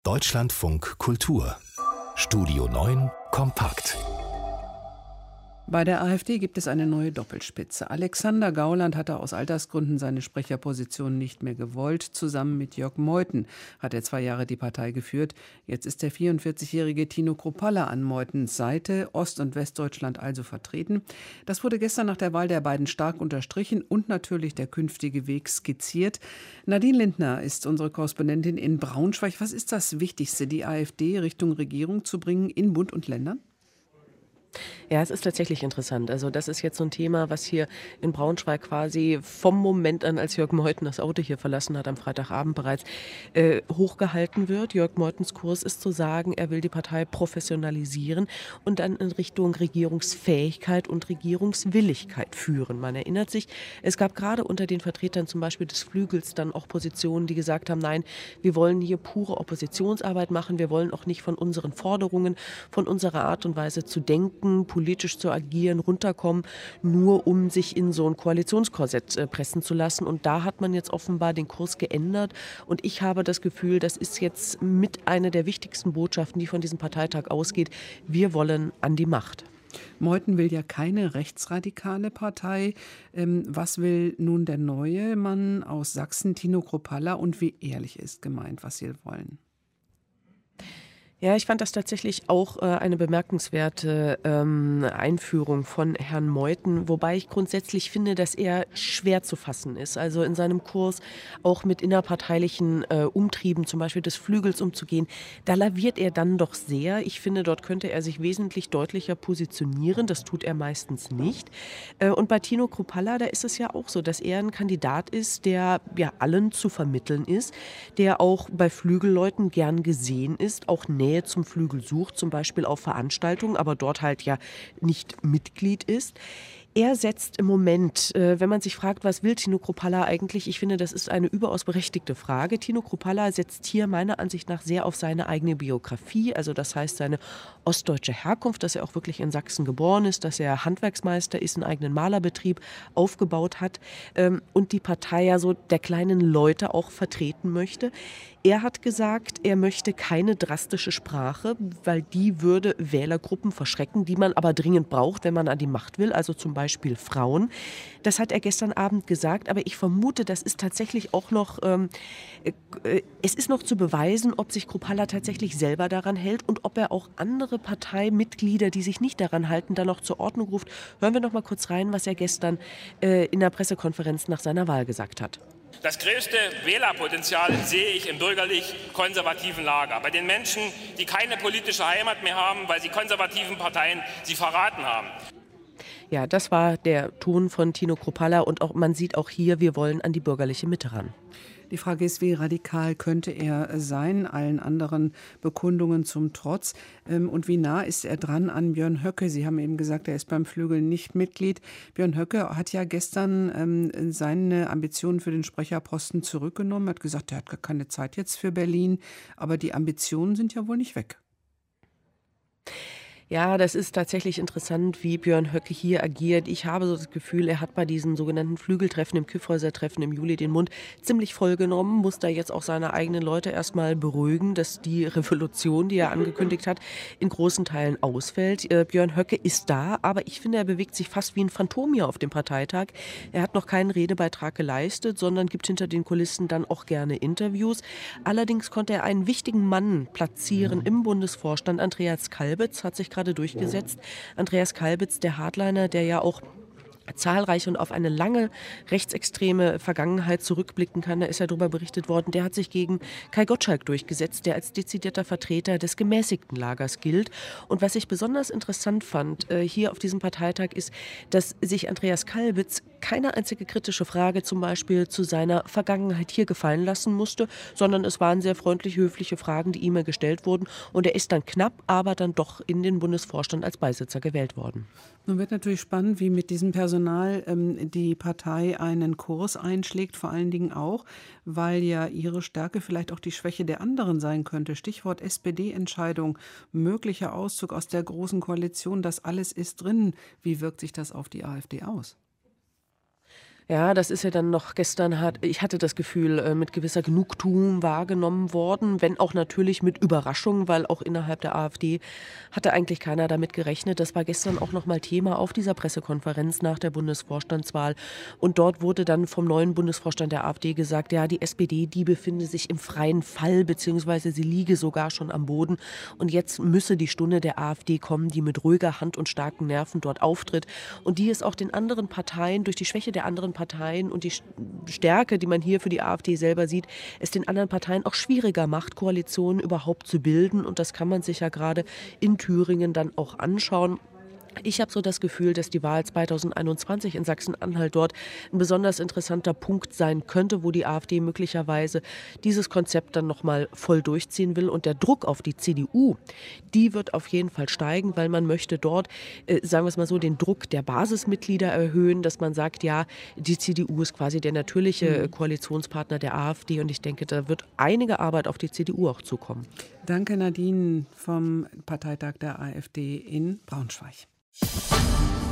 Deutschlandfunk Kultur. Studio 9 kompakt. Bei der AfD gibt es eine neue Doppelspitze. Alexander Gauland hatte aus Altersgründen seine Sprecherposition nicht mehr gewollt. Zusammen mit Jörg Meuthen hat er 2 Jahre die Partei geführt. Jetzt ist der 44-jährige Tino Kruppalla an Meuthens Seite, Ost- und Westdeutschland also vertreten. Das wurde gestern nach der Wahl der beiden stark unterstrichen und natürlich der künftige Weg skizziert. Nadine Lindner ist unsere Korrespondentin in Braunschweig. Was ist das Wichtigste, die AfD Richtung Regierung zu bringen in Bund und Ländern? Ja, es ist tatsächlich interessant. Also das ist jetzt so ein Thema, was hier in Braunschweig quasi vom Moment an, als Jörg Meuthen das Auto hier verlassen hat, am Freitagabend bereits, hochgehalten wird. Jörg Meuthens Kurs ist zu sagen, er will die Partei professionalisieren und dann in Richtung Regierungsfähigkeit und Regierungswilligkeit führen. Man erinnert sich, es gab gerade unter den Vertretern zum Beispiel des Flügels dann auch Positionen, die gesagt haben, nein, wir wollen hier pure Oppositionsarbeit machen, wir wollen auch nicht von unseren Forderungen, von unserer Art und Weise zu denken, politisch zu agieren, runterkommen, nur um sich in so ein Koalitionskorsett pressen zu lassen. Und da hat man jetzt offenbar den Kurs geändert. Und ich habe das Gefühl, das ist jetzt mit einer der wichtigsten Botschaften, die von diesem Parteitag ausgeht. Wir wollen an die Macht. Meuthen will ja keine rechtsradikale Partei. Was will nun der neue Mann aus Sachsen, Tino Kruppalla, und wie ehrlich ist gemeint, was sie wollen? Ja, ich fand das tatsächlich auch eine bemerkenswerte Einführung von Herrn Meuthen, wobei ich grundsätzlich finde, dass er schwer zu fassen ist. Also in seinem Kurs auch mit innerparteilichen Umtrieben, zum Beispiel des Flügels umzugehen, da laviert er dann doch sehr. Ich finde, dort könnte er sich wesentlich deutlicher positionieren. Das tut er meistens nicht. Und bei Tino Kruppalla, da ist es ja auch so, dass er ein Kandidat ist, der ja allen zu vermitteln ist, der auch bei Flügelleuten gern gesehen ist, auch Nähe zum Flügel sucht, zum Beispiel auf Veranstaltungen, aber dort halt ja nicht Mitglied ist. Er setzt im Moment, wenn man sich fragt, was will Tino Kruppalla eigentlich, ich finde, das ist eine überaus berechtigte Frage. Tino Kruppalla setzt hier meiner Ansicht nach sehr auf seine eigene Biografie, also das heißt seine ostdeutsche Herkunft, dass er auch wirklich in Sachsen geboren ist, dass er Handwerksmeister ist, einen eigenen Malerbetrieb aufgebaut hat und die Partei ja so der kleinen Leute auch vertreten möchte. Er hat gesagt, er möchte keine drastische Sprache, weil die würde Wählergruppen verschrecken, die man aber dringend braucht, wenn man an die Macht will, also zum Beispiel Frauen. Das hat er gestern Abend gesagt, aber ich vermute, das ist tatsächlich auch noch, es ist noch zu beweisen, ob sich Kruppalla tatsächlich selber daran hält und ob er auch andere Parteimitglieder, die sich nicht daran halten, dann noch zur Ordnung ruft. Hören wir noch mal kurz rein, was er gestern in der Pressekonferenz nach seiner Wahl gesagt hat. Das größte Wählerpotenzial sehe ich im bürgerlich-konservativen Lager. Bei den Menschen, die keine politische Heimat mehr haben, weil die konservativen Parteien sie verraten haben. Ja, das war der Ton von Tino Kruppalla und auch, man sieht auch hier, wir wollen an die bürgerliche Mitte ran. Die Frage ist, wie radikal könnte er sein, allen anderen Bekundungen zum Trotz? Und wie nah ist er dran an Björn Höcke? Sie haben eben gesagt, er ist beim Flügel nicht Mitglied. Björn Höcke hat ja gestern seine Ambitionen für den Sprecherposten zurückgenommen. Er hat gesagt, er hat gar keine Zeit jetzt für Berlin. Aber die Ambitionen sind ja wohl nicht weg. Ja, das ist tatsächlich interessant, wie Björn Höcke hier agiert. Ich habe so das Gefühl, er hat bei diesen sogenannten Flügeltreffen, im Kyffhäuser-Treffen im Juli den Mund ziemlich voll genommen, muss da jetzt auch seine eigenen Leute erstmal beruhigen, dass die Revolution, die er angekündigt hat, in großen Teilen ausfällt. Björn Höcke ist da, aber ich finde, er bewegt sich fast wie ein Phantom hier auf dem Parteitag. Er hat noch keinen Redebeitrag geleistet, sondern gibt hinter den Kulissen dann auch gerne Interviews. Allerdings konnte er einen wichtigen Mann platzieren im Bundesvorstand. Andreas Kalbitz hat sich gerade durchgesetzt. Andreas Kalbitz, der Hardliner, der ja auch zahlreich und auf eine lange rechtsextreme Vergangenheit zurückblicken kann. Da ist ja darüber berichtet worden, der hat sich gegen Kai Gottschalk durchgesetzt, der als dezidierter Vertreter des gemäßigten Lagers gilt. Und was ich besonders interessant fand hier auf diesem Parteitag ist, dass sich Andreas Kalbitz keine einzige kritische Frage zum Beispiel zu seiner Vergangenheit hier gefallen lassen musste, sondern es waren sehr freundlich, höfliche Fragen, die ihm gestellt wurden. Und er ist dann knapp, aber dann doch in den Bundesvorstand als Beisitzer gewählt worden. Nun wird natürlich spannend, wie mit diesem Personal die Partei einen Kurs einschlägt, vor allen Dingen auch, weil ja ihre Stärke vielleicht auch die Schwäche der anderen sein könnte. Stichwort SPD-Entscheidung, möglicher Auszug aus der Großen Koalition, das alles ist drin. Wie wirkt sich das auf die AfD aus? Ja, das ist ja dann noch gestern, ich hatte das Gefühl, mit gewisser Genugtuung wahrgenommen worden, wenn auch natürlich mit Überraschung, weil auch innerhalb der AfD hatte eigentlich keiner damit gerechnet. Das war gestern auch noch mal Thema auf dieser Pressekonferenz nach der Bundesvorstandswahl. Und dort wurde dann vom neuen Bundesvorstand der AfD gesagt, ja, die SPD, die befinde sich im freien Fall, beziehungsweise sie liege sogar schon am Boden. Und jetzt müsse die Stunde der AfD kommen, die mit ruhiger Hand und starken Nerven dort auftritt. Und die es auch den anderen Parteien, durch die Schwäche der anderen Parteien und die Stärke, die man hier für die AfD selber sieht, es den anderen Parteien auch schwieriger macht, Koalitionen überhaupt zu bilden. Und das kann man sich ja gerade in Thüringen dann auch anschauen. Ich habe so das Gefühl, dass die Wahl 2021 in Sachsen-Anhalt dort ein besonders interessanter Punkt sein könnte, wo die AfD möglicherweise dieses Konzept dann nochmal voll durchziehen will. Und der Druck auf die CDU, die wird auf jeden Fall steigen, weil man möchte dort, sagen wir es mal so, den Druck der Basismitglieder erhöhen, dass man sagt, ja, die CDU ist quasi der natürliche Koalitionspartner der AfD. Und ich denke, da wird einige Arbeit auf die CDU auch zukommen. Danke, Nadine, vom Parteitag der AfD in Braunschweig.